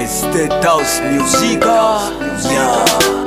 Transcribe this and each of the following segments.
State House Music. Yeah.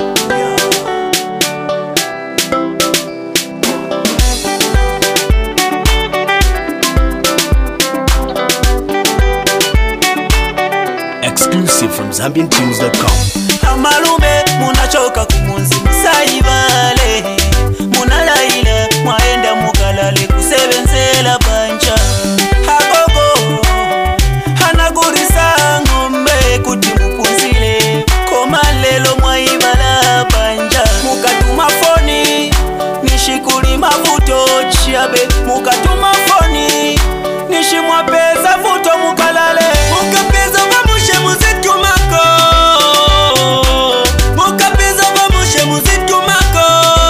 Exclusive from ZambianTunes.com. Amalume munachoka kumunzi musayibale, munalaila mwaenda mukalale kusebenzela banja. Agogo hanagurisa ngombe kuti mupunzile, koma lelo mwaibala banja. Mukatuma foni nishikuli mavuto chiabe, mukatuma foni nishimwa pesa vuto mukalale. Mukapeza vamushe muzitumako, mukapeza vamushe muzitumako.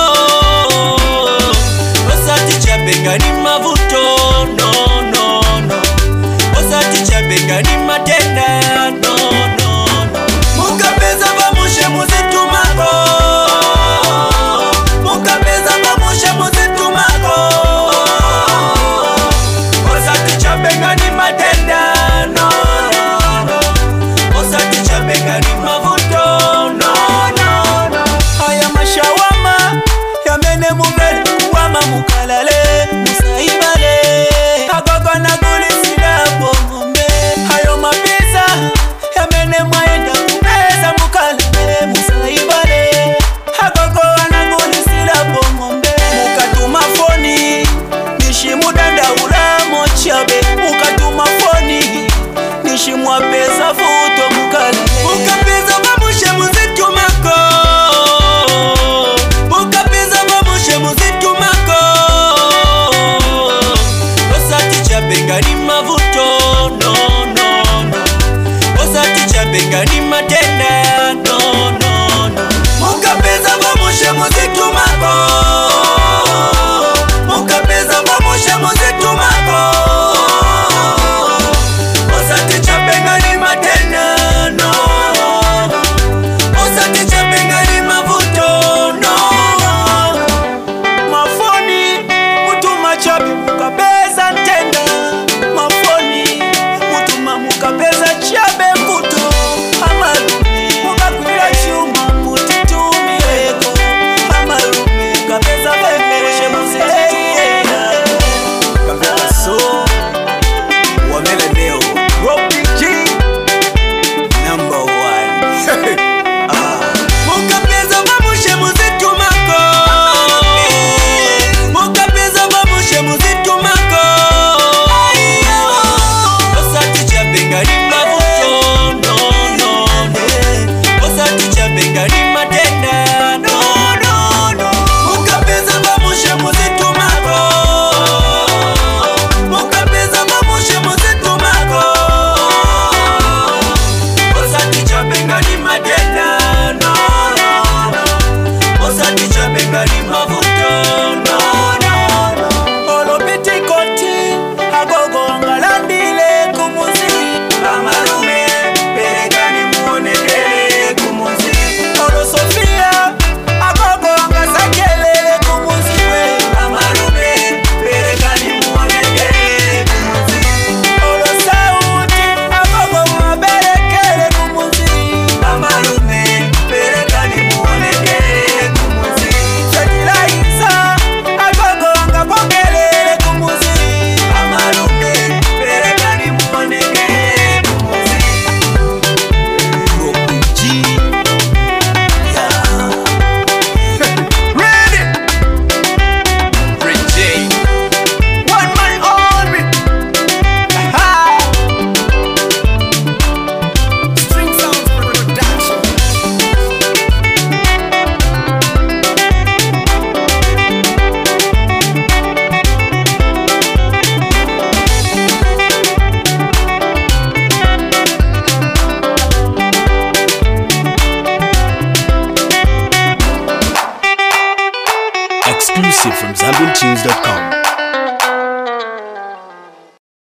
Osati chabenga ni mavuto, no no no. Osati chabenga ni matenda, no no no. Mukapeza vamushe muzitumako, mukapeza vamushe muzitumako. Osati chabenga ni matenda, no no no. Osati chabenga ni mavuto, no no no. Haya mashawama yamene muvele kuwama mukalale musaibale. Agogo na gulisida bombe. Hayo mapisa yamene mwaenda kumeza mukalale musaibale. Agogo na gulisida bombe. Mukatuma foni nishimudanda uramo chiabe. Mukatuma foni nishimwa pesa vuto mukalale. Mukapeza vamushe muzitumako, mukapeza vamushe muzitumako. Osati chabenga ni mavuto, no no no. Osati chabenga ni matenda, no no no. Mukapeza vamushe muzitumako, mukapeza vamushe muzitumako. Osati chabenga ni matenda, no no. Osati chabenga ni mavuto, no no. Mafoni mutuma chabi mukapeza ntenda. Mafoni mutuma mukapeza chabe mbuto. Amalume mukakwira chuma mutitumireko. Amalume mukapeza vemeshe muzitumira. Kapeza so wamela leo Robbie G number 1. Mukapeza vamushe muzitumako, mukapeza vamushe muzitumako. Osati chabenga ni mavuto, no no no. Osati chabenga ni matenda, no no no. Mukapeza vamushe muzitumako, mukapeza vamushe muzitumako. Osati chabenga ni matenda, no no no. Osati chabenga ni mavuto, no no no. Olopiti koti agogo angalandile kumuzi. Amalume pereka ni muonekele kumuzi. Olo Sofia agogo angasakele kumuzi we. Amalume pereka ni muonekele kumuzi. Olo Sauti agogo maberekele kumuzi. Amalume pereka ni muonekele kumuzi. Shakila Isa agogo angapokelele kumuzi. Amalume pereka ni muonekele kumuzi. Robbie G. Yeah. Ready? Ray J. One man army. Aha. String Sounds Production. Exclusive from ZambianTunes.com.